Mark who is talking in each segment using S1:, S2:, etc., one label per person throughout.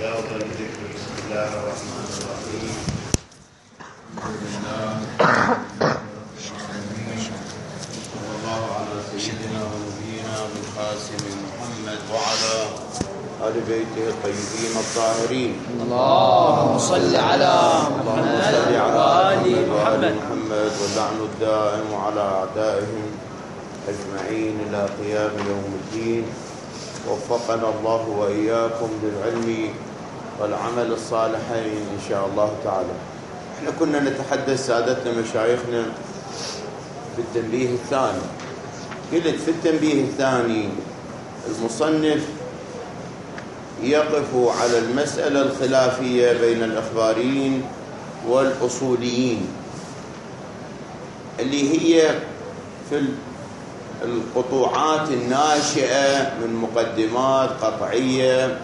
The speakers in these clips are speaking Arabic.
S1: أفضل الذكر. بسم الله الرحمن الرحيم. الحمد لله صلى الله على سيدنا ونبينا بالقاسم محمد وعلى آل بيته الطيبين الطاهرين.
S2: اللهم صل على محمد وآل
S1: محمد واللعن الدائم على أعدائهم أجمعين إلى قيام يوم الدين. وفقنا الله وإياكم للعلم والعمل الصالحين إن شاء الله تعالى. احنا كنا نتحدث سادتنا مشايخنا في التنبيه الثاني. قلت في التنبيه الثاني المصنف يقف على المسألة الخلافية بين الإخباريين والأصوليين اللي هي في القطوعات الناشئة من مقدمات قطعية.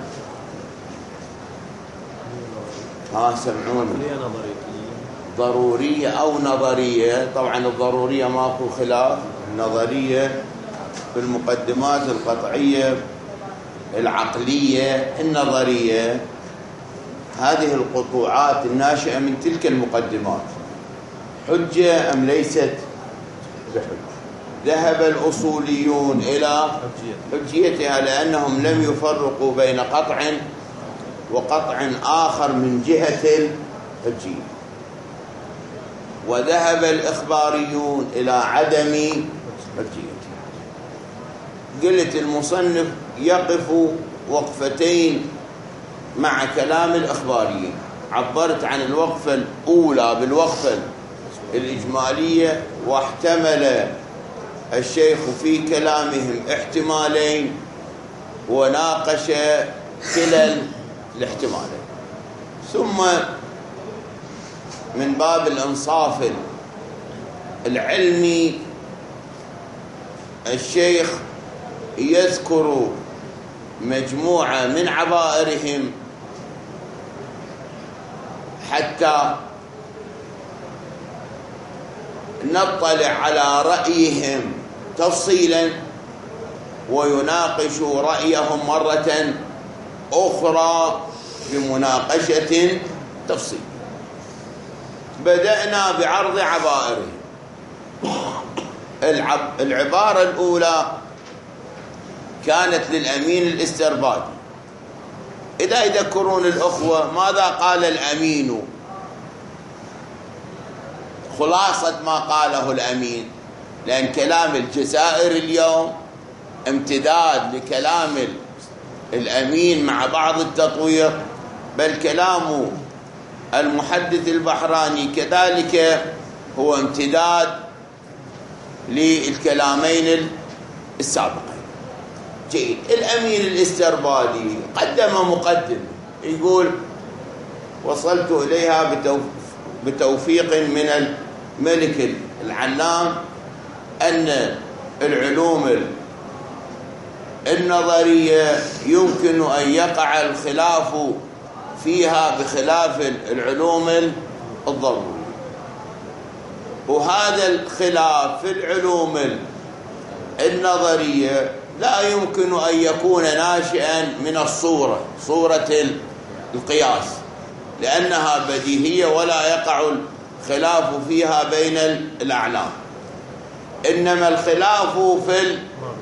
S1: سمعوني، ضرورية أو نظرية. طبعا الضرورية ماكو خلاف، النظرية في المقدمات القطعية العقلية. النظرية هذه القطوعات الناشئة من تلك المقدمات حجة أم ليست بحجة؟ ذهب الأصوليون إلى حجيتها لأنهم لم يفرقوا بين قطع وقطع آخر من جهة الحجية. وذهب الإخباريون إلى عدم حجيتها. قلت المصنف يقف وقفتين مع كلام الإخباريين. عبرت عن الوقفة الأولى بالوقفة الإجمالية، واحتمل الشيخ في كلامهم احتمالين وناقش كلا الاحتمالين. ثم من باب الإنصاف العلمي الشيخ يذكر مجموعة من عبائرهم حتى نطلع على رأيهم تفصيلا ويناقش رأيهم مرة أخرى بمناقشة تفصيل. بدأنا بعرض عبائرهم. العبارة الأولى كانت للأمين الاستربادي. إذا يذكرون الأخوة ماذا قال الأمين؟ خلاصة ما قاله الأمين، لأن كلام الجزائر اليوم امتداد لكلام الأمين مع بعض التطوير، بل كلام المحدث البحراني كذلك هو امتداد للكلامين السابقين. جيد. الأمين الاستربادي قدم مقدمة يقول: وصلت إليها بتوفيق من الملك العلام أن العلوم النظرية يمكن أن يقع الخلاف فيها بخلاف العلوم الضرورية، وهذا الخلاف في العلوم النظرية لا يمكن أن يكون ناشئا من صورة القياس، لأنها بديهية ولا يقع الخلاف فيها بين الأعلام. إنما الخلاف في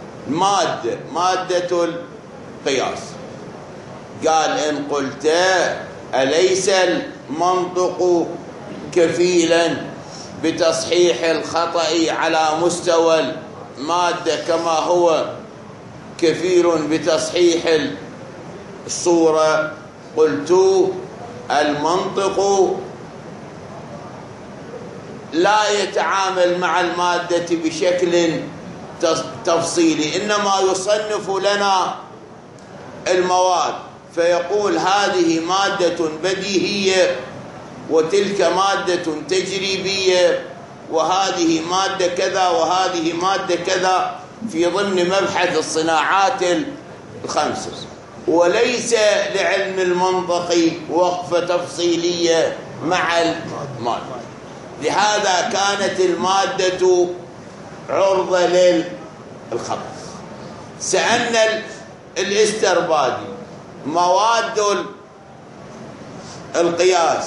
S1: مادة القياس. قال: إن قلت أليس المنطق كفيلا بتصحيح الخطأ على مستوى المادة كما هو كفيل بتصحيح الصورة؟ قلت: المنطق لا يتعامل مع المادة بشكل تفصيلي، إنما يصنف لنا المواد فيقول هذه مادة بديهية وتلك مادة تجريبية وهذه مادة كذا وهذه مادة كذا في ضمن مبحث الصناعات الخمسة. وليس لعلم المنطق وقفة تفصيلية مع المادة. لهذا كانت المادة عرضة للخطأ. سألنا الاستربادي مواد القياس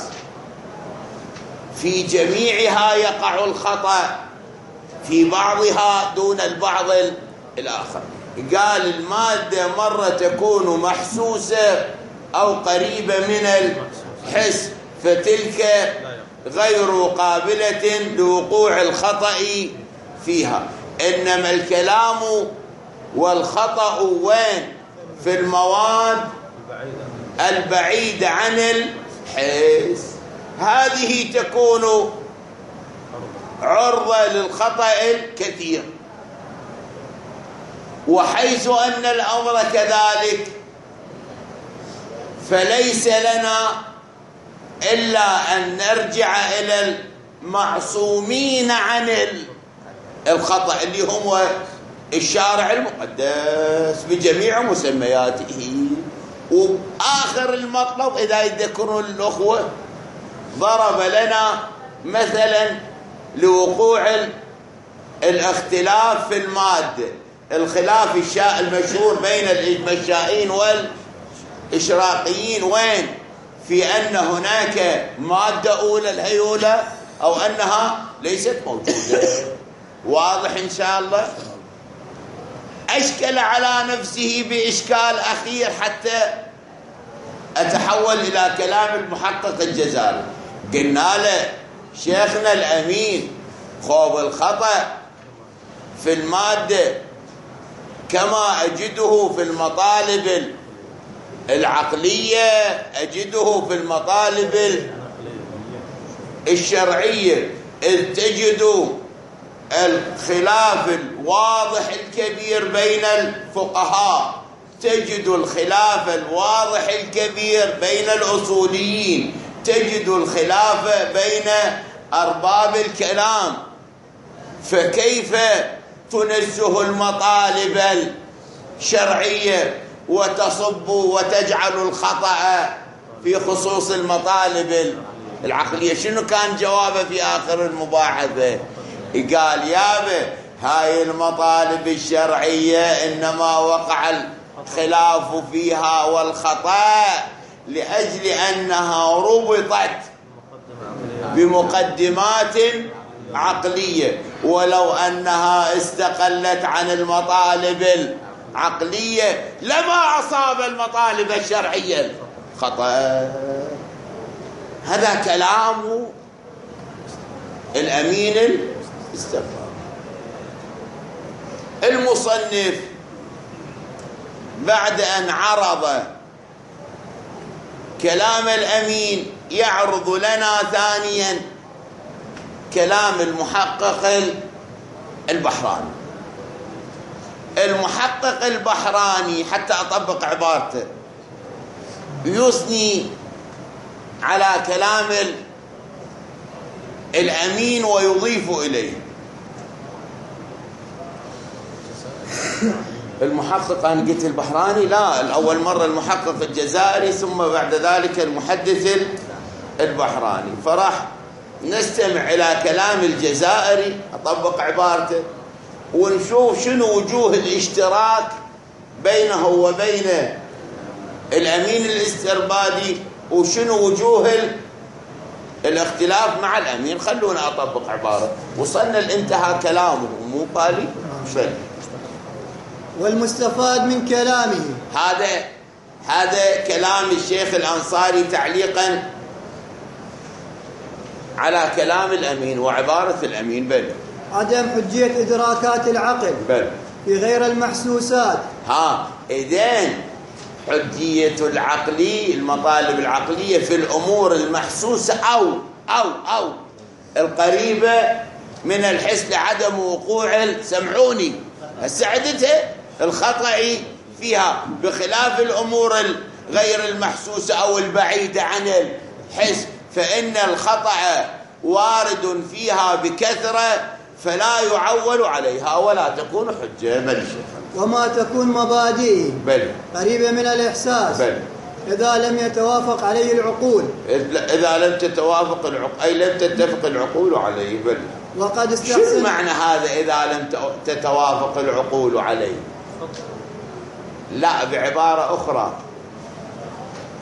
S1: في جميعها يقع الخطأ، في بعضها دون البعض الآخر. قال المادة مرة تكون محسوسة أو قريبة من الحس، فتلك غير قابلة لوقوع الخطأ فيها. إنما الكلام والخطأ وين؟ في المواد البعيدة عن الحس، هذه تكون عرضة للخطأ الكثير. وحيث أن الأمر كذلك فليس لنا إلا أن نرجع إلى المعصومين عن الخطأ اللي هم الشارع المقدس بجميع مسمياته. وآخر المطلب إذا يذكرون الأخوة ضرب لنا مثلا لوقوع الاختلاف في المادة، الخلاف المشهور بين المشائين والإشراقيين وين؟ في أن هناك مادة أولى الهيولة أو أنها ليست موجودة. واضح إن شاء الله؟ أشكل على نفسه بإشكال أخير حتى أتحول إلى كلام المحقق الجزائري. قلنا له شيخنا الأمين خوف الخطأ في المادة كما أجده في المطالب العقلية أجده في المطالب الشرعية، إذ تجد الخلاف الواضح الكبير بين الفقهاء، تجد الخلاف الواضح الكبير بين الأصوليين، تجد الخلاف بين أرباب الكلام، فكيف تنزه المطالب الشرعية وتصب وتجعل الخطأ في خصوص المطالب العقلية؟ شنو كان جوابه في آخر المباحثة؟ قال يابا هاي المطالب الشرعية إنما وقع الخلاف فيها والخطأ لأجل أنها ربطت بمقدمات عقلية، ولو أنها استقلت عن المطالب العقلية لما أصاب المطالب الشرعية خطأ. هذا كلام الأمين الاستغفار. المصنف بعد أن عرض كلام الأمين يعرض لنا ثانيا كلام المحقق البحراني. المحقق البحراني حتى أطبق عبارته يثني على كلام الأمين ويضيف إليه. المحقق أنا قلت البحراني، لا، الأول مرة المحقق الجزائري ثم بعد ذلك المحدث البحراني، فراح نستمع إلى كلام الجزائري أطبق عبارته ونشوف شنو وجوه الاشتراك بينه وبين الأمين الاستربادي وشنو وجوه الاختلاف مع الأمين. خلونا أطبق عبارة وصلنا الانتهى كلامه مو قالي شيء.
S3: والمستفاد من كلامه
S1: هذا كلام الشيخ الأنصاري تعليقا على كلام الأمين وعبارة الأمين. بل
S3: عدم حجية إدراكات العقل
S1: بل
S3: في غير المحسوسات.
S1: إذن حجية العقلي المطالب العقلية في الأمور المحسوسة أو القريبة من الحس لعدم وقوع سمعوني السعدتها الخطأ فيها، بخلاف الأمور غير المحسوسة أو البعيدة عن الحس فإن الخطأ وارد فيها بكثرة فلا يعول عليها ولا تكون حجة. بل
S3: وما تكون مبادئه قريبة من الإحساس إذا لم يتوافق عليه العقول،
S1: إذا لم تتوافق العقول أي لم تتفق العقول عليه. بل
S3: وقد
S1: شو معنى هذا إذا لم تتوافق العقول عليه؟ لا، بعبارة أخرى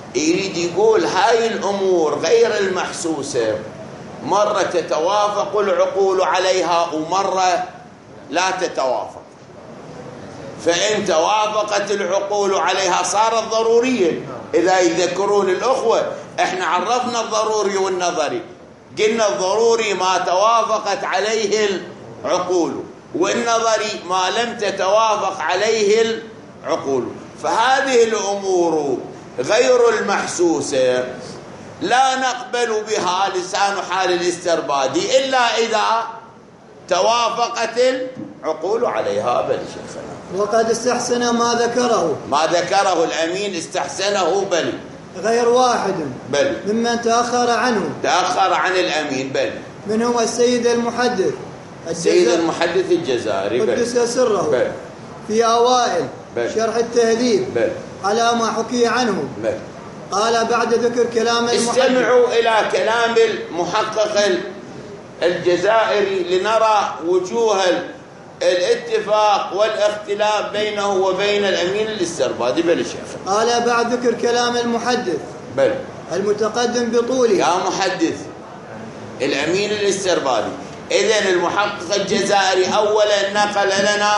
S1: يريد يقول هاي الأمور غير المحسوسة مرة تتوافق العقول عليها ومرة لا تتوافق، فإن توافقت العقول عليها صارت ضرورية. إذا يذكرون الأخوة احنا عرفنا الضروري والنظري، قلنا الضروري ما توافقت عليه العقول، والنظري ما لم تتوافق عليه العقول. فهذه الأمور غير المحسوسة لا نقبل بها لسان حال الاستربادي إلا إذا توافقت العقول عليها. بل شيخنا
S3: وقد استحسن ما ذكره
S1: الأمين استحسنه بل
S3: غير واحد
S1: بل
S3: ممن تأخر عن
S1: الأمين بل
S3: منهم السيد المحدث
S1: الجزائري
S3: قدس سره
S1: بل
S3: في أوائل
S1: بل
S3: شرح التهذيب
S1: بل
S3: على ما حكي عنه بل. قال بعد ذكر كلام المحدث:
S1: استمعوا إلى كلام المحقق الجزائري لنرى وجوه الاتفاق والاختلاف بينه وبين الأمين الاستربادي. بل شيخ
S3: قال بعد ذكر كلام المحدث
S1: بل
S3: المتقدم بطوله
S1: يا محدث الأمين الاستربادي. إذن المحقق الجزائري أولا نقل لنا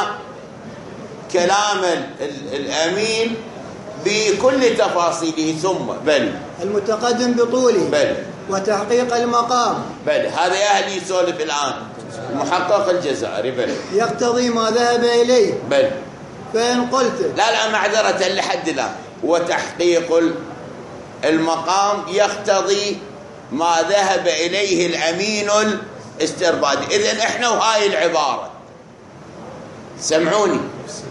S1: كلام الأمين بكل تفاصيله، ثم بل
S3: المتقدم بطوله
S1: بل
S3: وتحقيق المقام
S1: بل هذا أهل يسولف الآن المحقق الجزائري بل
S3: يقتضي ما ذهب إليه
S1: بل.
S3: فإن قلت
S1: لا معذرة لحد الآن، وتحقيق المقام يقتضي ما ذهب إليه الأمين الاستربادي. إذن إحنا وهاي العبارة سمعوني،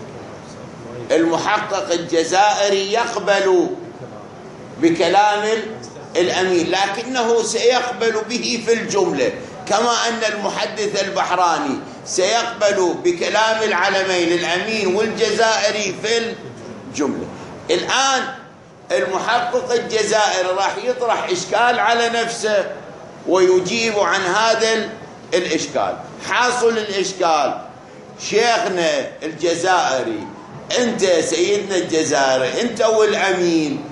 S1: المحقق الجزائري يقبل بكلام الأمين لكنه سيقبل به في الجملة، كما أن المحدث البحراني سيقبل بكلام العلمين الأمين والجزائري في الجملة. الآن المحقق الجزائري راح يطرح إشكال على نفسه ويجيب عن هذا الإشكال. حاصل الإشكال شيخنا الجزائري، أنت سيدنا الجزائري أنت والأمين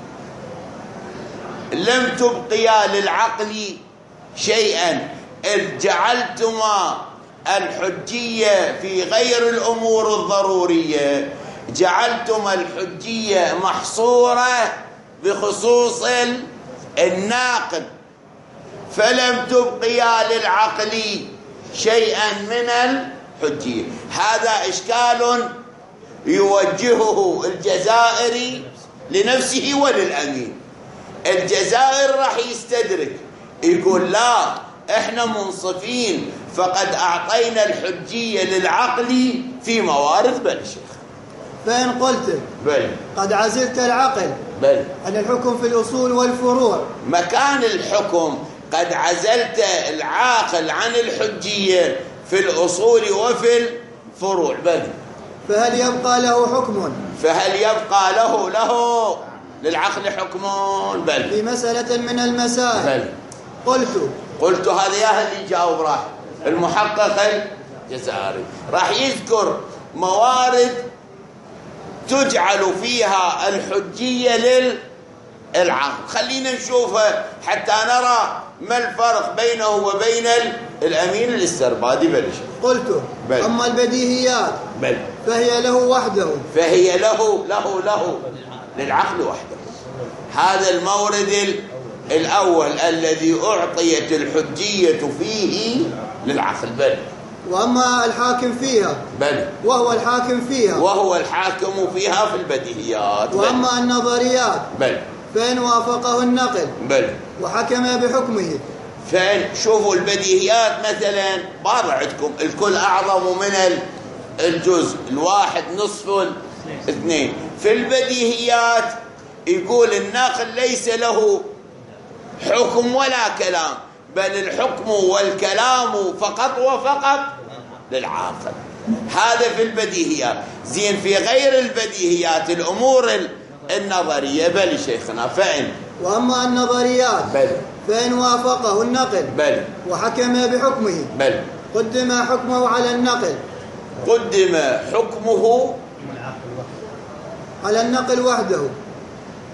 S1: لم تبقيا للعقل شيئا إذ جعلتما الحجية في غير الأمور الضرورية، جعلتما الحجية محصورة بخصوص الناقل، فلم تبقيا للعقل شيئا من الحجية. هذا إشكال يوجهه الجزائري لنفسه وللأمين. الجزائر راح يستدرك يقول لا احنا منصفين، فقد أعطينا الحجية للعقل في موارد. بل شيخ
S3: فإن قلت
S1: بل
S3: قد عزلت العقل
S1: بل
S3: عن الحكم في الأصول والفروع،
S1: مكان الحكم قد عزلت العاقل عن الحجية في الأصول وفي الفروع. بل
S3: فهل يبقى له
S1: للعقل حكم بل
S3: في مسألة من المسائل؟
S1: بل قلت هذا يا اللي يجاوب راح المحقق الجزائري راح يذكر موارد تجعل فيها الحجية للعقل. خلينا نشوفها حتى نرى ما الفرق بينه وبين الأمين الاستربادي. بل
S3: قلت
S1: بل.
S3: أما البديهيات
S1: بل
S3: فهي له وحده،
S1: فهي له للعقل وحده. هذا المورد الأول الذي أعطيت الحجية فيه للعقل. بل
S3: وأما الحاكم فيها
S1: بل
S3: وهو الحاكم فيها
S1: في البديهيات.
S3: وأما النظريات
S1: بل
S3: فإن وافقه النقل
S1: بل
S3: وحكم بحكمه.
S1: فإن شوفوا البديهيات مثلا بارع عندكم الكل أعظم من الجزء، الواحد نصف الاثنين. في البديهيات يقول الناقل ليس له حكم ولا كلام، بل الحكم والكلام فقط وفقط للعاقل. هذا في البديهيات. زين في غير البديهيات الأمور النظرية. بل شيخنا فإن
S3: وأما النظريات
S1: بل
S3: فإن وافقه النقل
S1: بل
S3: وحكم بحكمه
S1: بل
S3: قدم حكمه على النقل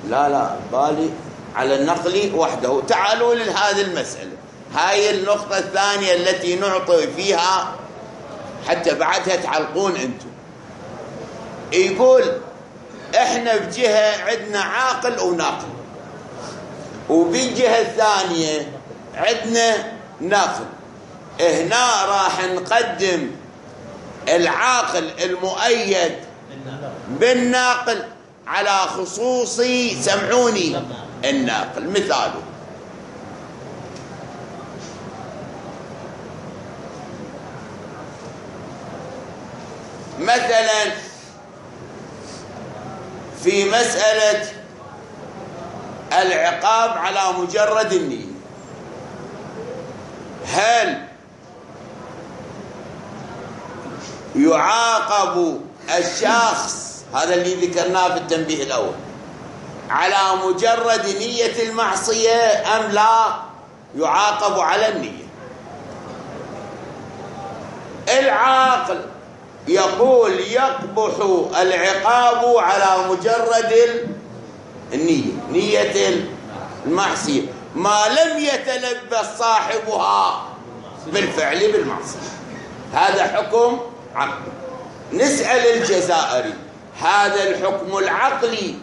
S1: لا بالي على النقل وحده. تعالوا لهذه المسألة، هاي النقطة الثانية التي نعطي فيها حتى بعدها تعلقون أنتم. يقول إحنا بجهة عندنا عاقل وناقل، وبالجهة الثانية عندنا ناقل. هنا راح نقدم العاقل المؤيد بالناقل على خصوص سمعوني الناقل. مثاله مثلا في مسألة العقاب على مجرد النية، هل يعاقب الشخص، هذا اللي ذكرناه في التنبيه الأول، على مجرد نية المعصية أم لا يعاقب على النية؟ العاقل يقول يقبح العقاب على مجرد النية، نية المعصية، ما لم يتلبس صاحبها بالفعل بالمعصية. هذا حكم عقلي. نسأل الجزائري هذا الحكم العقلي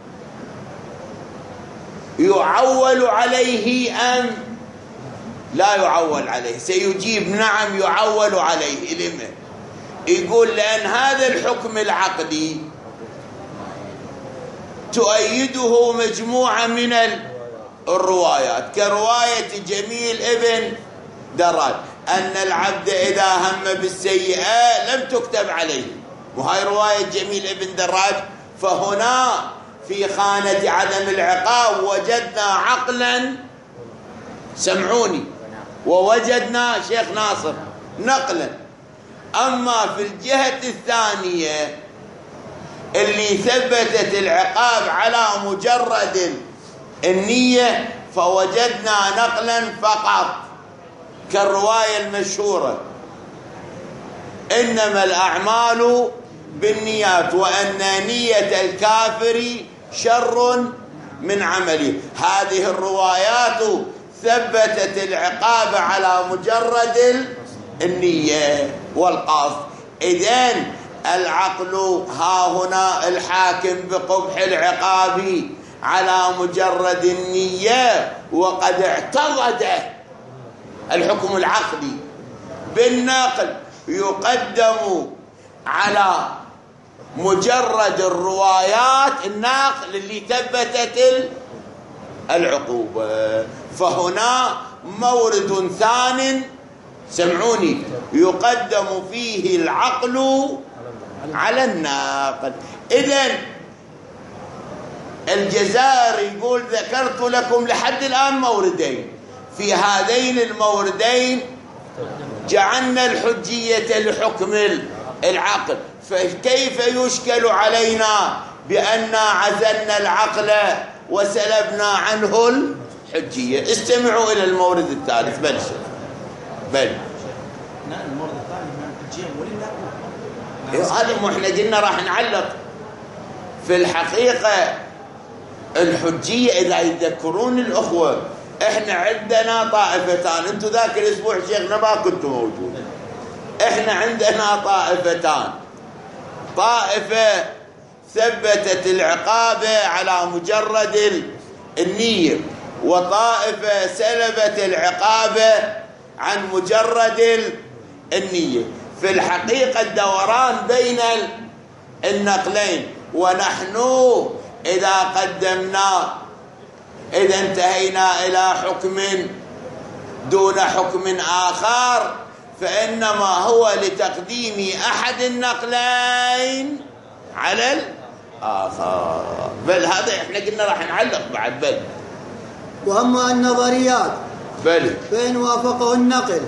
S1: يعول عليه أم لا يعول عليه؟ سيجيب نعم يعول عليه. لما؟ يقول لأن هذا الحكم العقلي تؤيده مجموعة من الروايات، كرواية جميل ابن دراج أن العبد إذا هم بالسيئة لم تكتب عليه، وهي رواية جميل ابن دراج. فهنا في خانة عدم العقاب وجدنا عقلا سمعوني، ووجدنا شيخ ناصر نقلا. أما في الجهة الثانية اللي ثبتت العقاب على مجرد النية فوجدنا نقلا فقط، كالرواية المشهورة إنما الأعمال بالنيات وأن نية الكافر شر من عمله. هذه الروايات ثبتت العقاب على مجرد النية والقصد. إذن العقل ها هنا الحاكم بقبح العقاب على مجرد النية، وقد اعتضد الحكم العقلي بالنقل يقدم على مجرد الروايات الناقل اللي ثبتت العقوبة. فهنا مورد ثان سمعوني يقدم فيه العقل على الناقل. إذن الجزائري يقول ذكرت لكم لحد الآن موردين، في هذين الموردين جعلنا الحجية لحكم العقل، فكيف يشكل علينا بأن عزلنا العقل وسلبنا عنه الحجية؟ استمعوا إلى المورد الثالث. بل
S2: المورد الثاني من الحجية ولله
S1: هذا مو احنا قلنا راح نعلق في الحقيقة الحجية. إذا يذكرون الأخوة احنا عندنا طائفتان، انتم ذاك الاسبوع شيخنا ما كنتم موجود. احنا عندنا طائفتان، طائفة ثبتت العقاب على مجرد النية، وطائفة سلبت العقاب عن مجرد النية. في الحقيقة الدوران بين النقلين، ونحن إذا قدمنا إذا انتهينا إلى حكم دون حكم آخر فإنما هو لتقديم أحد النقلين على الآخر. بل هذا احنا قلنا راح نعلق بعد. بل
S3: وأما النظريات فإن وافقه النقل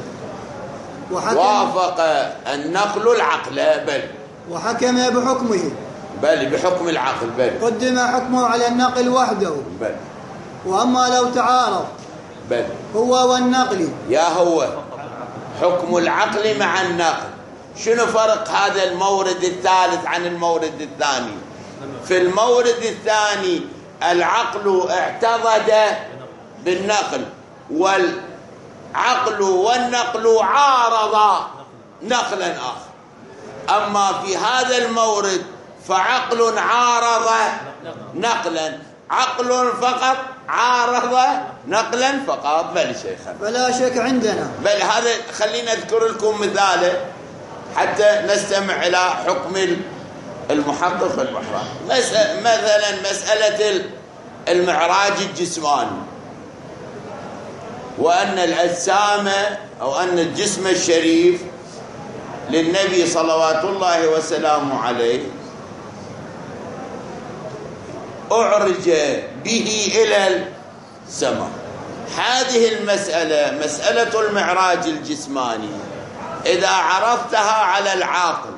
S1: وافق النقل العقل
S3: وحكم بحكمه
S1: بحكم العقل
S3: قدم حكمه على النقل وحده. وأما لو تعارض هو والنقل
S1: هو حكم العقل مع النقل، شنو فرق هذا المورد الثالث عن المورد الثاني؟ في المورد الثاني العقل اعتضد بالنقل، والعقل والنقل عارض نقلا آخر. أما في هذا المورد فعقل عارض نقلا، عقل فقط عارض نقلا فقط. بل شيخنا
S3: فلا شك عندنا.
S1: بل هذا خلينا أذكر لكم مثاله حتى نستمع إلى حكم المحقق المحرم. مثلا مسألة المعراج الجسماني، وأن الأجسام أو أن الجسم الشريف للنبي صلوات الله وسلامه عليه أعرج به إلى السماء. هذه المسألة، مسألة المعراج الجسماني، إذا عرضتها على العاقل،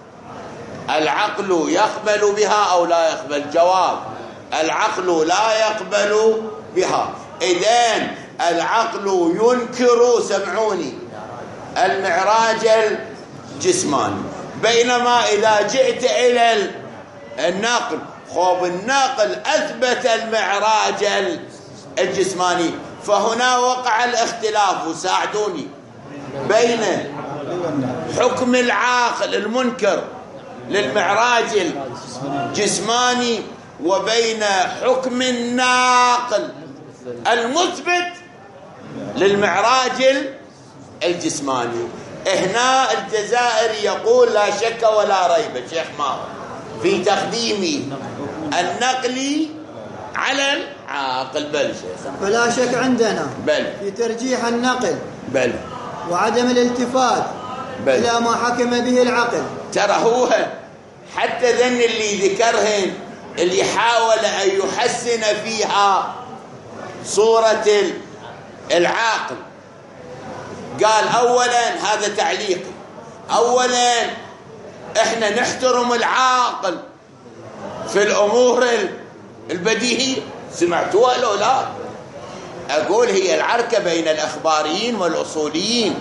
S1: العقل يقبل بها أو لا يقبل؟ جواب: العقل لا يقبل بها. إذن العقل ينكر، سمعوني، المعراج الجسماني. بينما إذا جئت إلى النقل، خوب النقل أثبت المعراج الجسماني، فهنا وقع الاختلاف، وساعدوني، بين حكم العاقل المنكر للمعراج الجسماني وبين حكم الناقل المثبت للمعراج الجسماني. هنا الجزائري يقول لا شك ولا ريب شيخ ماهر في تقديم النقل على العاقل. بل شيخ
S3: فلا شك عندنا
S1: بل
S3: في ترجيح النقل
S1: بل
S3: وعدم الالتفات إلى ما حكم به العقل.
S1: ترى هو حتى ذن اللي ذكرهن اللي حاول أن يحسن فيها صورة العاقل، قال أولا، هذا تعليق، أولا احنا نحترم العاقل في الأمور البديهية. سمعتوها لو لا؟ أقول هي العركة بين الأخباريين والأصوليين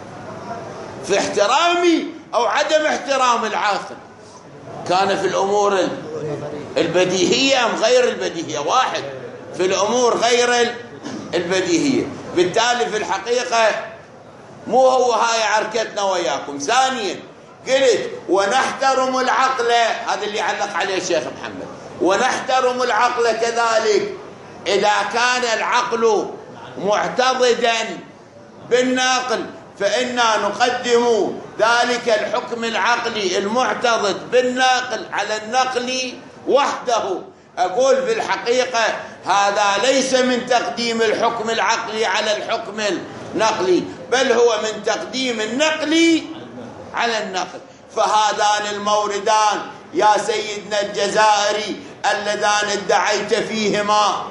S1: في احترامي أو عدم احترام العاقل. كان في الأمور البديهية أم غير البديهية؟ واحد في الأمور غير البديهية. بالتالي في الحقيقة مو هو هاي عركتنا وياكم. ثانيا قلت ونحترم العقل، هذا اللي علق عليه الشيخ محمد، ونحترم العقل كذلك إذا كان العقل معتضدا بالناقل، فإنا نقدم ذلك الحكم العقلي المعتضد بالناقل على النقل وحده. أقول في الحقيقة هذا ليس من تقديم الحكم العقلي على الحكم النقلي، بل هو من تقديم النقل على النقل. فهذان الموردان يا سيدنا الجزائري اللذان ادعيت فيهما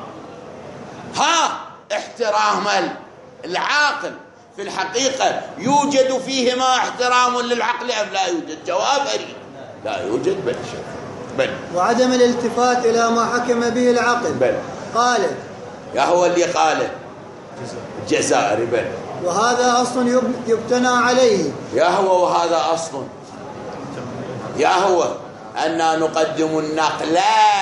S1: احترام العاقل، في الحقيقة يوجد فيهما احترام للعقل أم لا يوجد؟ جواب أريد لا يوجد. بل بل
S3: وعدم الالتفات إلى ما حكم به العقل.
S1: بل
S3: قال
S1: يا هو اللي قاله الجزائري. بل
S3: وهذا أصل يبتنى عليه.
S1: يا هو وهذا أصل، يا هو أننا نقدم النقل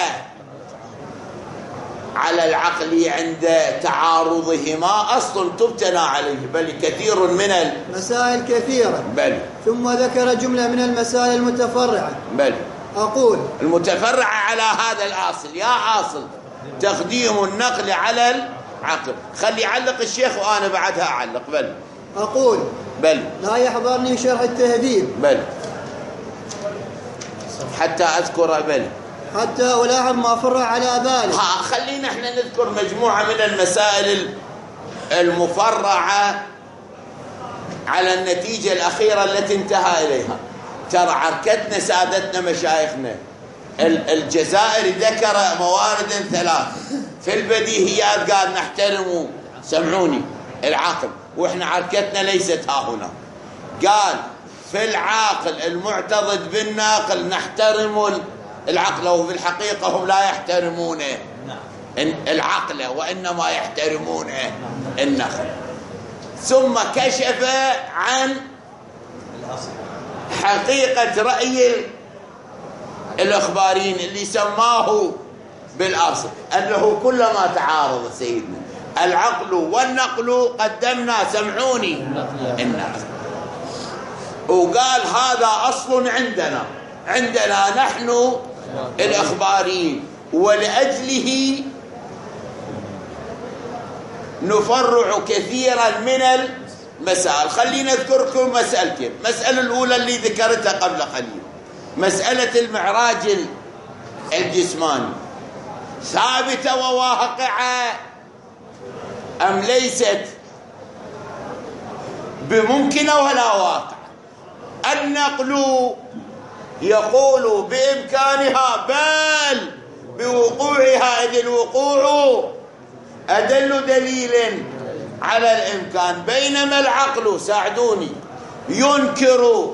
S1: على العقل عند تعارضهما أصل تبتنى عليه، بل كثير من
S3: مسائل كثيرة.
S1: بل
S3: ثم ذكر جملة من المسائل المتفرعة.
S1: بل
S3: أقول
S1: المتفرعة على هذا الأصل. يا أصل تقديم النقل على العقل. خلي يعلق الشيخ وأنا بعدها أعلق. بل
S3: أقول
S1: بل
S3: لا يحضرني شرح التهذيب
S1: بل حتى أذكر بل
S3: حتى ألاحظ ما فرع على ذلك.
S1: خلينا احنا نذكر مجموعة من المسائل المفرعة على النتيجة الأخيرة التي انتهى إليها. ترى عركتنا سادتنا مشايخنا الجزائري ذكر موارد ثلاث. في البديهيات قال نحترم، سمعوني، العقل، وإحنا عركتنا ليست ها هنا. قال في العاقل المعتضد بالناقل نحترم العقل، وفي الحقيقة هم لا يحترمون العقل وإنما يحترمون النقل. ثم كشف عن حقيقة رأي الإخباريين اللي سماه بالأصل أنه كلما تعارض سيدنا العقل والنقل قدمنا سمعوني النقل، وقال هذا أصل عندنا نحن الإخباريين، ولأجله نفرع كثيرا من المسائل. خلينا نذكركم مسألتين. المسألة الأولى اللي ذكرتها قبل قليل، مسألة المعراج الجسماني، ثابتة وواقعة أم ليست بممكنة ولا واقع؟ النقل يقول بإمكانها بل بوقوعها، إذ الوقوع أدل دليل على الإمكان، بينما العقل ساعدوني ينكر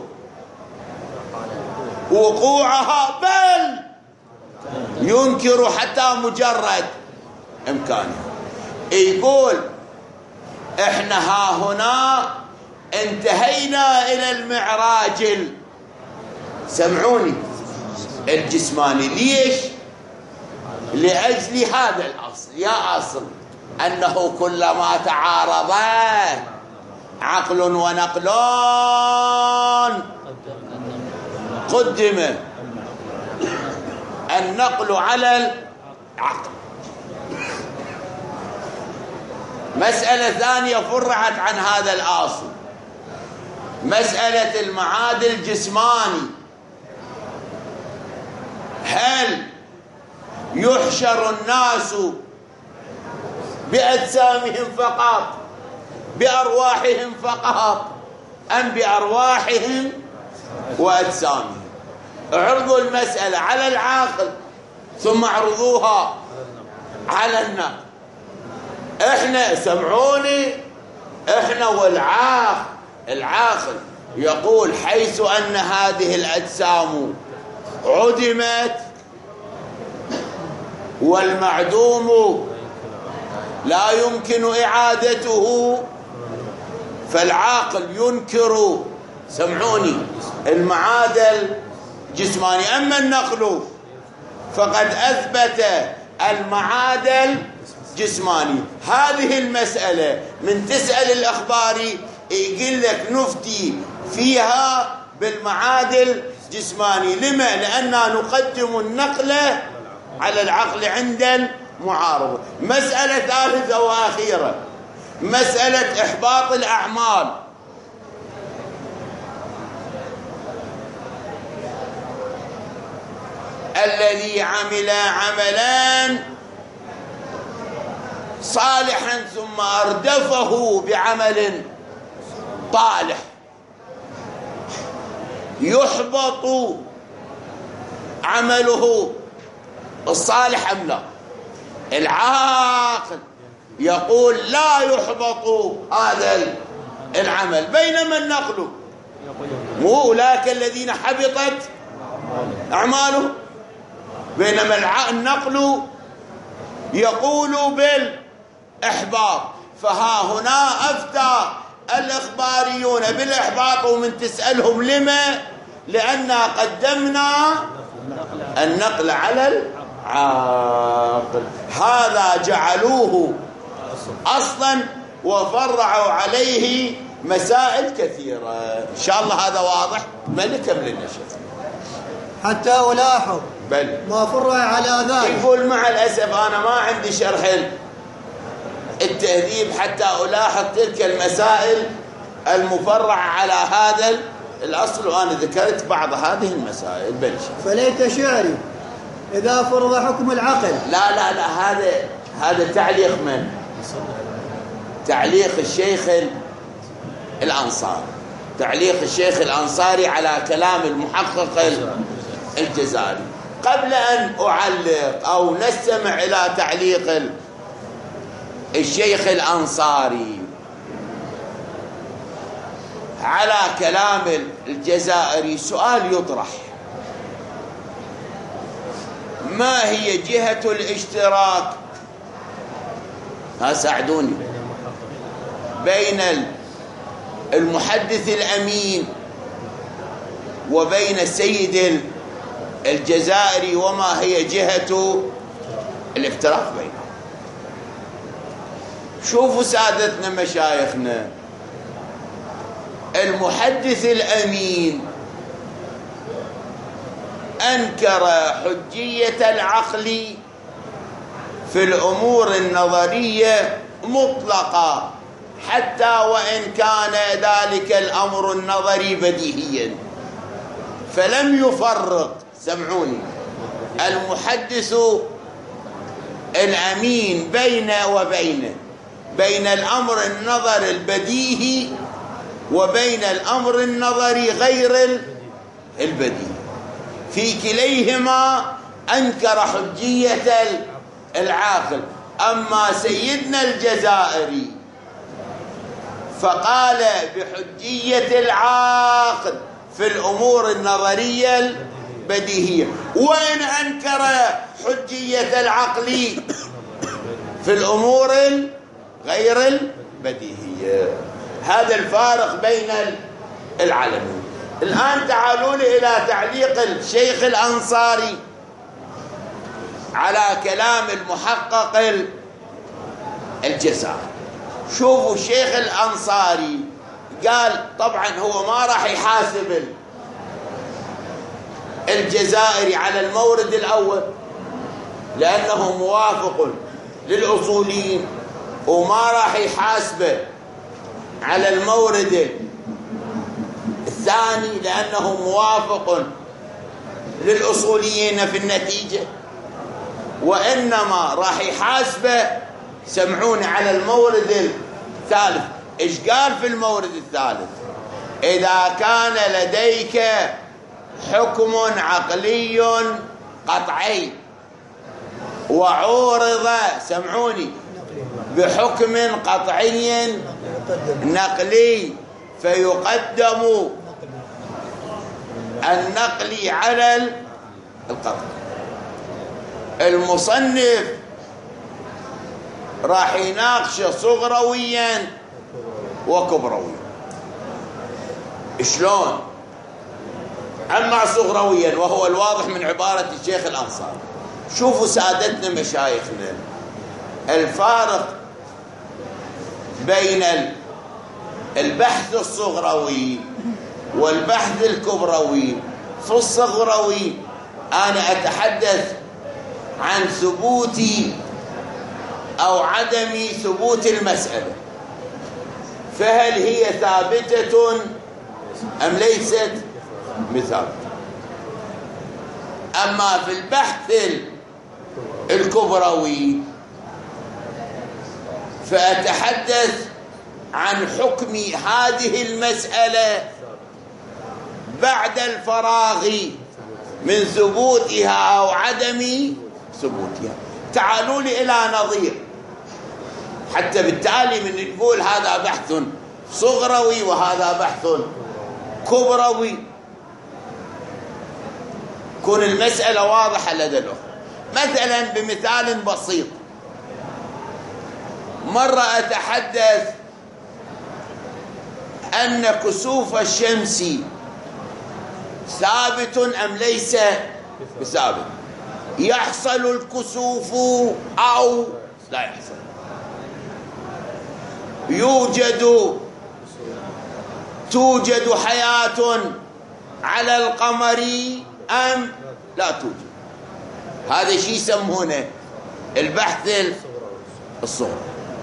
S1: وقوعها بل ينكر حتى مجرد إمكانها. يقول إحنا ها هنا انتهينا إلى المعراج سمعوني الجسماني. ليش؟ لأجل هذا الأصل، يا أصل أنه كلما تعارض عقل ونقل قدم النقل على العقل. مسألة ثانية فرعت عن هذا الأصل، مسألة المعاد الجسماني. هل يحشر الناس بأجسامهم فقط، بأرواحهم فقط، أم بأرواحهم وأجسامهم؟ اعرضوا المسألة على العاقل ثم اعرضوها على النقل. احنا سمعوني، احنا العاقل يقول حيث أن هذه الأجسام عدمت والمعدوم لا يمكن إعادته، فالعاقل ينكر سمعوني المعاد الجسماني. أما النقل فقد أثبت المعاد الجسماني. هذه المسألة من تسأل الأخباري يقول لك نفتي فيها بالمعاد الجسماني. لما؟ لأننا نقدم النقل على العقل عند المعارضة. مسألة ثالثة وأخيرة، مسألة إحباط الأعمال. الذي عمل عملا صالحا ثم أردفه بعمل طالح يحبط عمله الصالح أم لا؟ العاقل يقول لا يحبط هذا العمل، بينما النقل مو أولئك الذين حبطت أعمالهم، بينما النقل يقول بالإحباط. فها هنا أفتى الإخباريون بالإحباط، ومن تسألهم لما؟ لأننا قدمنا النقل على العاقل. هذا جعلوه أصلا وفرعوا عليه مسائل كثيرة. إن شاء الله هذا واضح. نكمل لنا شيء
S3: حتى ألاحظ
S1: بل
S3: ما فرع على ذلك.
S1: يقول مع الأسف أنا ما عندي شرح التهذيب حتى ألاحظ تلك المسائل المفرعة على هذا الأصل، وأنا ذكرت بعض هذه المسائل. بل
S3: فليت شعري إذا فرض حكم العقل.
S1: لا هذا تعليق من؟ تعليق الشيخ الأنصاري، تعليق الشيخ الأنصاري على كلام المحقق الجزائري. قبل أن أعلق أو نستمع إلى تعليق الشيخ الأنصاري على كلام الجزائري، سؤال يطرح: ما هي جهة الاشتراك، ساعدوني، بين المحدث الأمين وبين السيد الجزائري، وما هي جهة الاختلاف بينهم. شوفوا سادتنا مشايخنا، المحدث الأمين أنكر حجية العقل في الأمور النظرية مطلقة، حتى وإن كان ذلك الأمر النظري بديهيا، فلم يفرق. سمعوني، المحدث الأمين بين الأمر النظري البديهي وبين الأمر النظري غير البديهي، في كليهما أنكر حجية العاقل. أما سيدنا الجزائري فقال بحجية العاقل في الأمور النظرية البديهية، وإن أنكر حجية العقل في الأمور غير البديهية. هذا الفارق بين العلمين. الآن تعالوا لي إلى تعليق الشيخ الأنصاري على كلام المحقق الجزائري. شوفوا الشيخ الأنصاري قال طبعا هو ما راح يحاسب الجزائري على المورد الأول لأنه موافق للأصوليين، وما راح يحاسبه على المورد الثاني لأنه موافق للأصوليين في النتيجة، وإنما راح يحاسبه، سمعوني، على المورد الثالث. إيش قال في المورد الثالث؟ إذا كان لديك حكم عقلي قطعي وعورض، سمعوني، بحكم قطعي نقلي، فيقدم النقلي على القطع. المصنف راح يناقش صغرويا وكبرويا. شلون؟ أما صغرويا وهو الواضح من عبارة الشيخ الأنصاري. شوفوا سادتنا مشايخنا الفارق بين البحث الصغروي والبحث الكبروي. في الصغروي أنا أتحدث عن ثبوت أو عدم ثبوت المسألة، فهل هي ثابتة أم ليست بثابتة. أما في البحث الكبروي فأتحدث عن حكم هذه المسألة بعد الفراغ من ثبوتها أو عدم ثبوتها. تعالوا لي إلى نظير، حتى بالتالي من نقول هذا بحث صغروي وهذا بحث كبروي تكون المسألة واضحة لدى الأخرى. مثلا بمثال بسيط، مرة أتحدث أن كسوف الشمس ثابت أم ليس بثابت، يحصل الكسوف أو لا يحصل، توجد حياة على القمر أم لا توجد. هذا شيء يسمونه البحث الصغرى.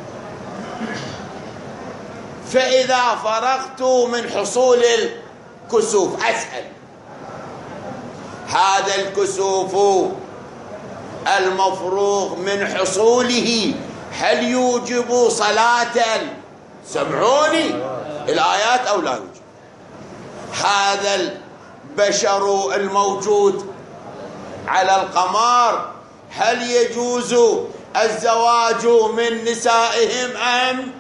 S1: فإذا فرغت من حصول الكسوف أسأل، هذا الكسوف المفروغ من حصوله هل يوجب صلاة، سمعوني، الآيات أو لا يوجب؟ هذا البشر الموجود على القمر هل يجوز الزواج من نسائهم أم؟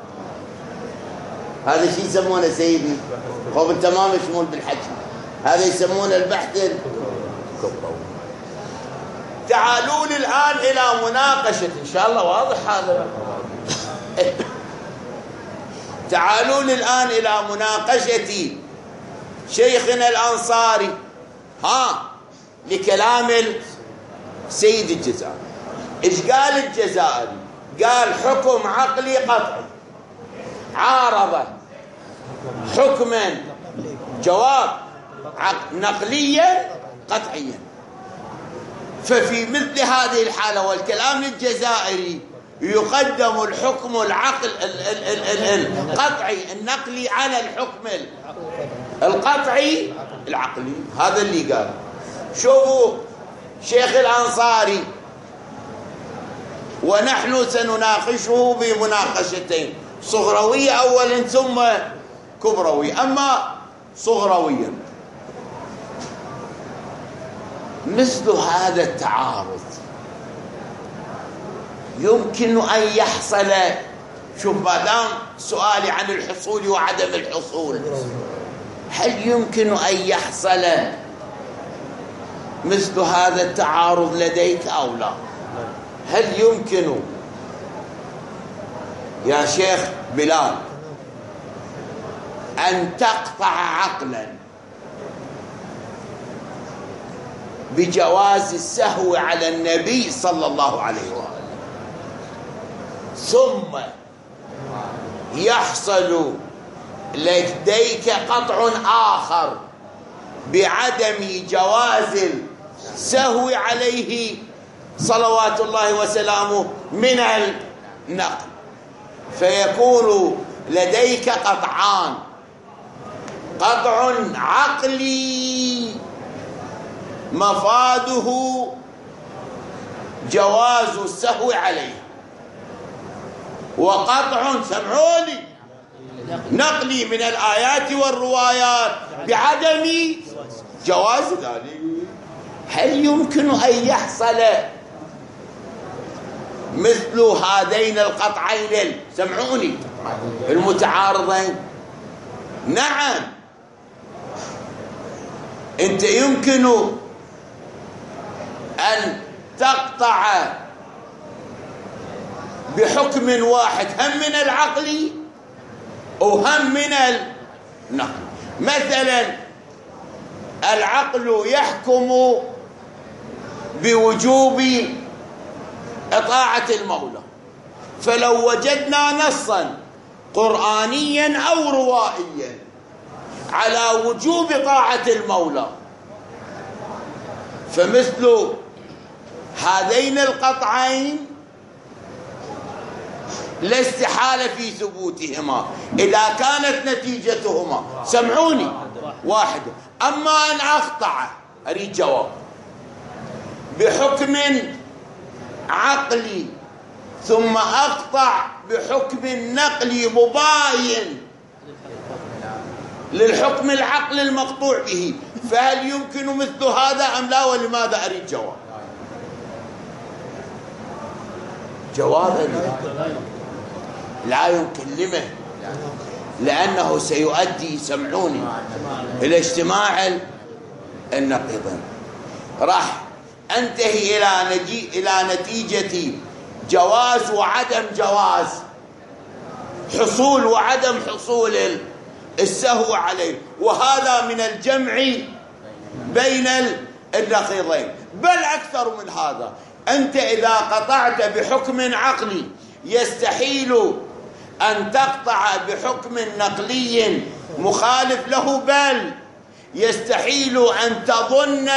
S1: هذا شيء يسمونه سيدي خب انت ما مشمول بالحكي، هذا يسمونه البحث الكبروي. تعالوا الآن إلى مناقشة، إن شاء الله واضح هذا. تعالوا الآن إلى مناقشة شيخنا الأنصاري لكلام السيد الجزائري. إيش قال الجزائري؟ قال حكم عقلي قطعي عارض حكما جواب نقليا قطعيا. ففي مثل هذه الحالة والكلام الجزائري يقدم الحكم العقل القطعي النقلي على الحكم القطعي العقلي. هذا اللي قال. شوفوا شيخ الأنصاري، ونحن سنناقشه بمناقشتين، صغروية أولا ثم كبروية. أما صغرويا، مثل هذا التعارض يمكن أن يحصل. شوف، ما دام سؤالي عن الحصول وعدم الحصول، هل يمكن أن يحصل مثل هذا التعارض لديك أو لا؟ هل يمكن يا شيخ بلال أن تقطع عقلا بجواز السهو على النبي صلى الله عليه وآله، ثم يحصل لديك قطع آخر بعدم جواز السهو عليه صلوات الله وسلامه من النقل، فيكون لديك قطعان: قطع عقلي مفاده جواز السهو عليه، وقطع سمعوني نقلي من الآيات والروايات بعدم جواز ذلك. هل يمكن أن يحصل مثل هذين القطعين سمعوني المتعارضين؟ نعم، أنت يمكن أن تقطع بحكم واحد، هم من العقل وهم من النقل. مثلا العقل يحكم بوجوب إطاعة المولى، فلو وجدنا نصا قرآنيا أو روائيا على وجوب طاعة المولى، فمثل هذين القطعين لا استحالة في ثبوتهما إذا كانت نتيجتهما سمعوني واحدة. أما أن أقطع، أريد جواب، بحكم عقلي ثم أقطع بحكم نقلي مباين للحكم العقل المقطوع به، فهل يمكن مثل هذا أم لا؟ ولماذا؟ أريد جواب. جوابا لا يمكن. لما؟ لأنه سيؤدي سمعوني إلى اجتماع النقيضين. راح أنتهي إلى نتيجة جواز وعدم جواز، حصول وعدم حصول السهو عليه، وهذا من الجمع بين النقيضين. بل أكثر من هذا، أنت إذا قطعت بحكم عقلي يستحيل أن تقطع بحكم نقلي مخالف له، بل يستحيل أن تظن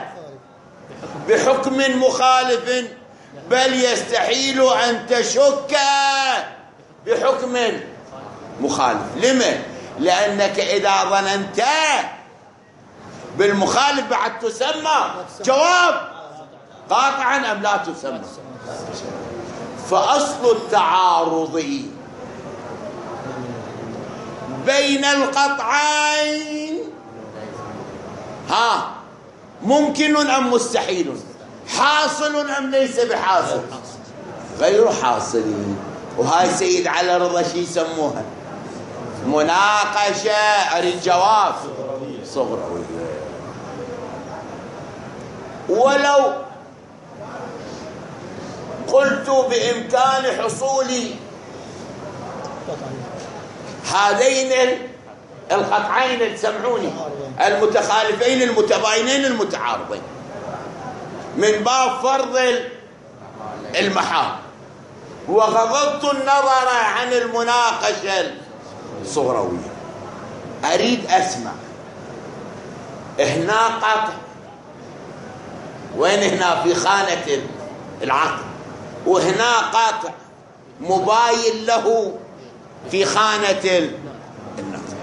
S1: بحكم مخالف، بل يستحيل أن تشك بحكم مخالف. لما؟ لأنك إذا ظننت بالمخالف بعد تسمى جواب قاطعا أم لا تسمى؟ فأصل التعارض بين القطعين ممكن أم مستحيل؟ حاصل أم ليس بحاصل؟ غير حاصل. وهاي سيد علي رضا شي يسموها مناقشة. أريد جواب صغروية. ولو قلت بإمكان حصول هذين القطعين سمعوني المتخالفين المتباينين المتعارضين من باب فرض المحال. وغضضت النظر عن المناقشة الصغروية. أريد أسمع هنا قطع، وين هنا في خانة العقل، وهنا قطع مباين له في خانة النقل.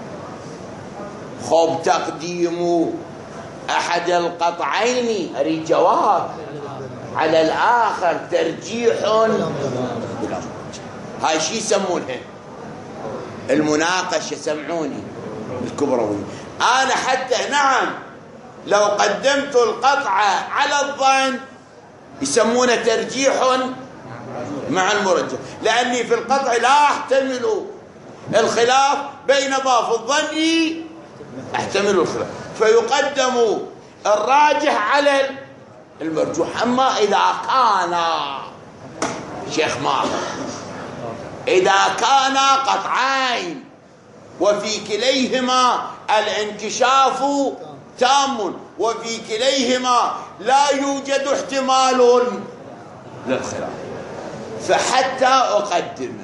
S1: خب تقديم أحد القطعين أريد جواب على الآخر ترجيح بلا مرجح. هاي شي يسمونها المناقشة، سمعوني الكبروي. أنا حتى نعم لو قدمت القطع على الظن يسمونه ترجيح مع المرجح، لأني في القطع لا أحتمل الخلاف، بينما في الظن أحتمل الخلاف، فيقدم الراجح على المرجوح. أما إذا كان شيخ ماهر، إذا كان قطعين وفي كليهما الانكشاف تام وفي كليهما لا يوجد احتمال للخلاف، فحتى أقدم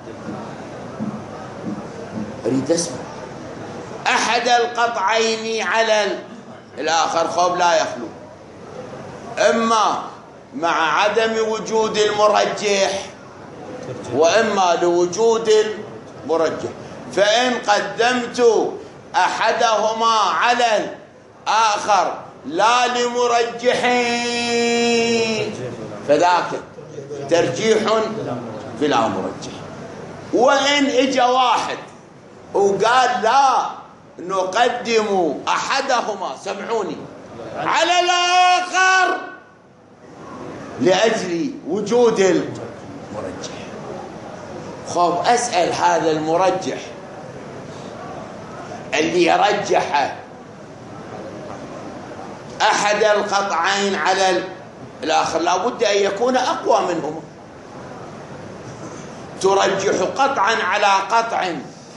S1: أريد أسمع أحد القطعين على الآخر، خب لا يخلو، إما مع عدم وجود المرجح وإما لوجود المرجح. فإن قدمت أحدهما على الآخر لا لمرجحين فذاك ترجيح بلا مرجح. وإن إجا واحد وقال لا نقدم أحدهما، سمعوني، على الآخر لأجل وجود المرجح، خب أسأل هذا المرجح اللي يرجح أحد القطعين على الآخر لابد أن يكون أقوى منهما. ترجح قطعا على قطع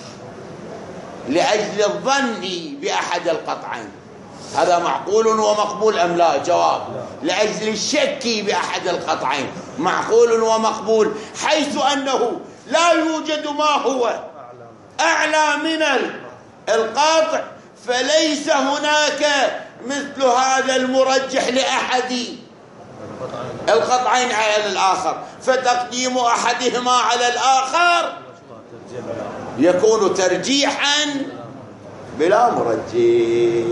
S1: لأجل الظن بأحد القطعين، هذا معقول ومقبول أم لا؟ جواب. لأجل الشك بأحد القطعين معقول ومقبول، حيث أنه لا يوجد ما هو أعلى من القاطع، فليس هناك مثل هذا المرجح لأحد القطعين على الآخر، فتقديم أحدهما على الآخر يكون ترجيحا بلا مرجح.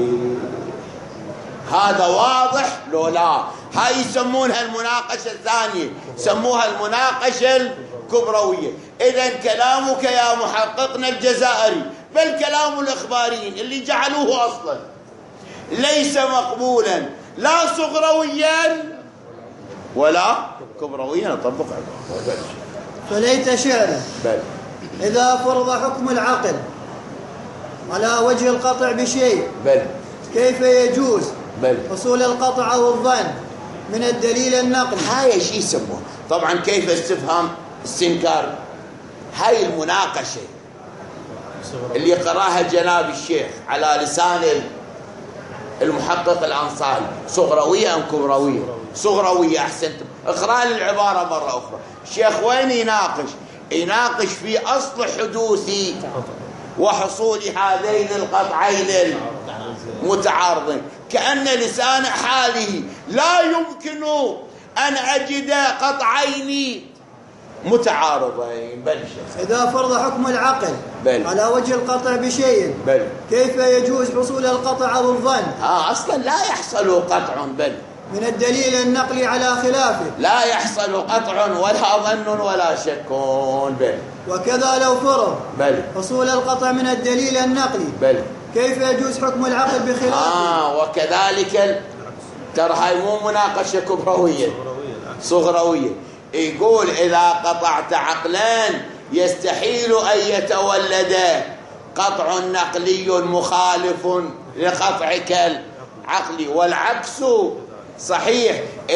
S1: هذا واضح لو لا؟ هاي يسمونها المناقشة الثانية، سموها المناقشة الكبروية. إذن كلامك يا محققنا الجزائري بل كلام الإخباريين اللي جعلوه أصلا ليس مقبولا لا صغرويا ولا كبرويا. نطبق عليه.
S3: فليت شعره
S1: بل
S3: إذا فرض حكم العقل على وجه القطع بشيء
S1: بل
S3: كيف يجوز
S1: بل
S3: حصول القطع أو الظن من الدليل النقلي.
S1: هاي شيء يسموه طبعا كيف استفهام استنكار. هاي المناقشة اللي قراها جناب الشيخ على لسان المحقق الأنصاري صغروية أم كبروية؟ صغروية. أحسنتم، اقرأ لي العبارة مرة أخرى. الشيخ وين يناقش؟ يناقش في أصل حدوث وحصول هذين القطعين المتعارضين، كأن لسان حاله لا يمكن أن أجد قطعين متعارضين. بل
S3: إذا فرض حكم العقل بل على وجه القطع بشيء
S1: بل
S3: كيف يجوز حصول القطع أو الظن؟
S1: أصلا لا يحصل قطع بل
S3: من الدليل النقلي على خلافه،
S1: لا يحصل قطع ولا ظن ولا شك بل.
S3: وكذا لو فرض
S1: بل
S3: حصول القطع من الدليل النقلي
S1: بل
S3: كيف يجوز حكم العقل بخلافه؟
S1: وكذلك. ترى هاي مو مناقشة كبروية، صغروية. يقول إذا قطعت عقلان يستحيل أن يتولد قطع نقلي مخالف لقطعك العقلي، والعكس صحيح.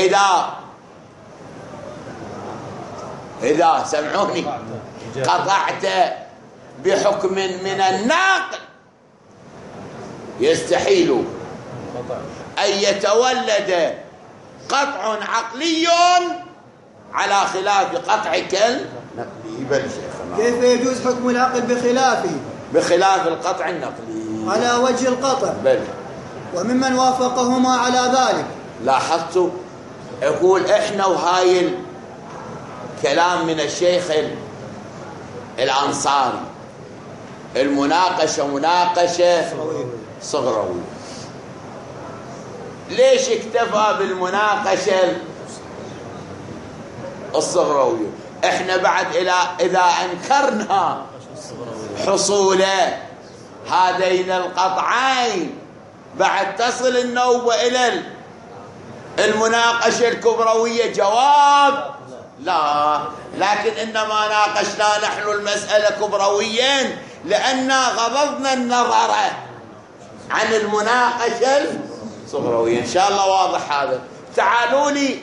S1: إذا سمعوني قطعت بحكم من الناقل يستحيل أن يتولد قطع عقلي على خلاف قطعك النقلي. بل شيخنا
S3: كيف يجوز حكم العقل
S1: بخلاف القطع النقلي
S3: على وجه القطع؟
S1: بل
S3: وممن وافقهما على ذلك.
S1: لاحظتوا يقول احنا وهاي الكلام من الشيخ الأنصاري، المناقشة مناقشة صغروية. ليش اكتفى بالمناقشة الصغروية؟ احنا بعد إذا أنكرنا حصول هذين القطعين بعد تصل النوبة إلى المناقشة الكبروية. جواب لا، لكن إنما ناقشنا نحن المسألة كبرويا لأن غضضنا النظر عن المناقشة الصغروية. إن شاء الله واضح هذا. تعالوا لي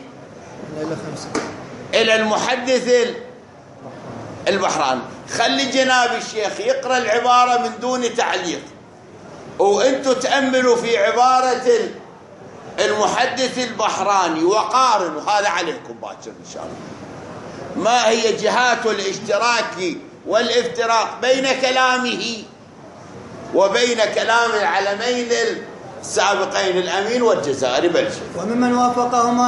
S1: إلى المحدث البحراني. خلي جناب الشيخ يقرأ العبارة من دون تعليق، وأنتوا تأملوا في عبارة المحدث البحراني وقارنوا. هذا عليكم باكر إن شاء الله. ما هي جهات الاشتراك والافتراق بين كلامه وبين كلام العلمين السابقين الأمين والجزائري بلشي.
S3: وممن وافقهما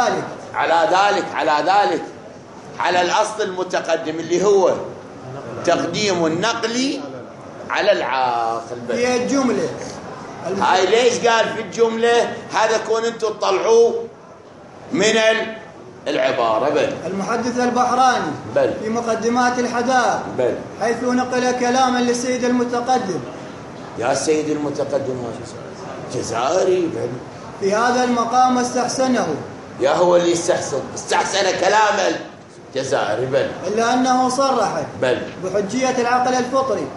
S3: على ذلك
S1: على الأصل المتقدم اللي هو تقديم النقل على العاقل.
S3: في الجملة
S1: هاي ليش قال في الجملة؟ هذا كون انتم تطلعوه من العبارة. بل
S3: المحدث البحراني في مقدمات الحدائق حيث نقل كلاما للسيد المتقدم.
S1: يا سيد المتقدم جزائري
S3: في هذا المقام استحسنه.
S1: يا هو اللي استحسن كلام الجزائري. بل
S3: إلا أنه صرح بحجية العقل الفطري.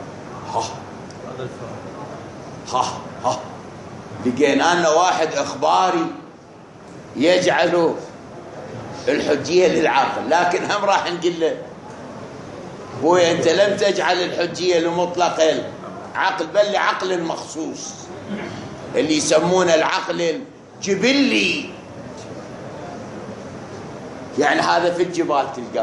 S1: لقينا أن واحد إخباري يجعل الحجية للعقل، لكن هم راح نقول له بوي أنت لم تجعل الحجية لمطلق العقل بل لعقل مخصوص اللي يسمونه العقل الجبلي. يعني هذا في الجبال تلقى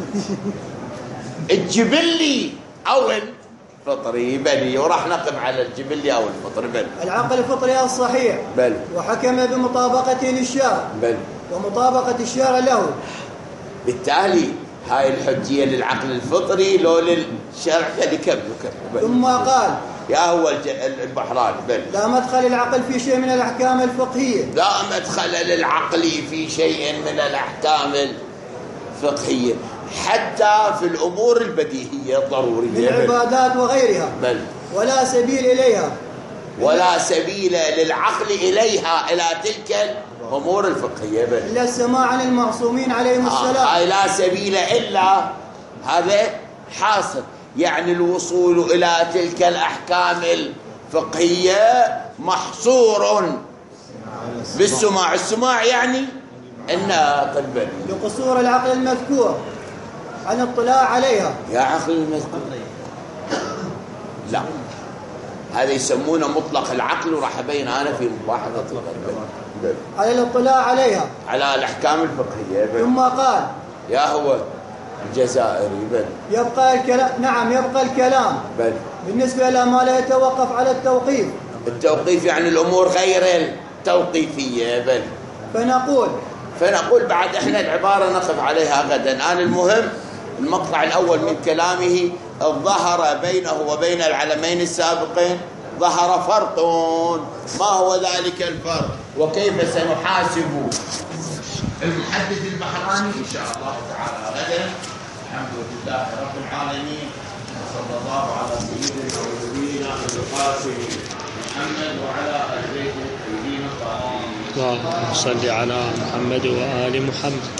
S1: الجبلي أو الفطري. بل وراح نقف على الجبلي أو الفطري. بل
S3: العقل الفطري الصحيح. وحكم بمطابقته للشرع. ومطابقة الشرع له.
S1: بالتالي هاي الحجية للعقل الفطري لو للشرع كذب.
S3: ثم قال
S1: يا هو البحراني
S3: لا مدخل للعقل في شيء من الأحكام الفقهية.
S1: لا مدخل للعقل في شيء من الأحكام الفقهية حتى في الأمور البديهية الضرورية
S3: من العبادات وغيرها. ولا سبيل إليها.
S1: ولا سبيل للعقل إليها إلى تلك الأمور الفقهية.
S3: إلا السماع عن المعصومين عليهم السلام.
S1: لا سبيل إلا هذا حاصل. يعني الوصول إلى تلك الأحكام الفقهية محصور بالسماع. السماع يعني الناقل.
S3: لقصور العقل المذكور عن الاطلاع عليها.
S1: يا عقل المذكور لا، هذا يسمونه مطلق العقل، وراح أبين أنا في ملاحظة
S3: على الاطلاع عليها
S1: على الأحكام الفقهية.
S3: ثم قال
S1: يا هو الجزائري.
S3: يبقى الكلام. نعم يبقى الكلام بالنسبة إلى ما لا يتوقف على التوقيف.
S1: التوقيف يعني الأمور غير التوقيفية. فنقول بعد احنا العبارة نقف عليها غدا. الآن المهم المقطع الأول من كلامه ظهر بينه وبين العلمين السابقين ظهر فرق. ما هو ذلك الفرق وكيف سنحاسب المحدث البحراني إن شاء الله تعالى غدا. الحمد لله رب العالمين، وصلى الله على سيدنا ونبينا القاسم محمد وعلى آل بيته الطيبين الطاهرين.
S4: اللهم صل على محمد وآل محمد.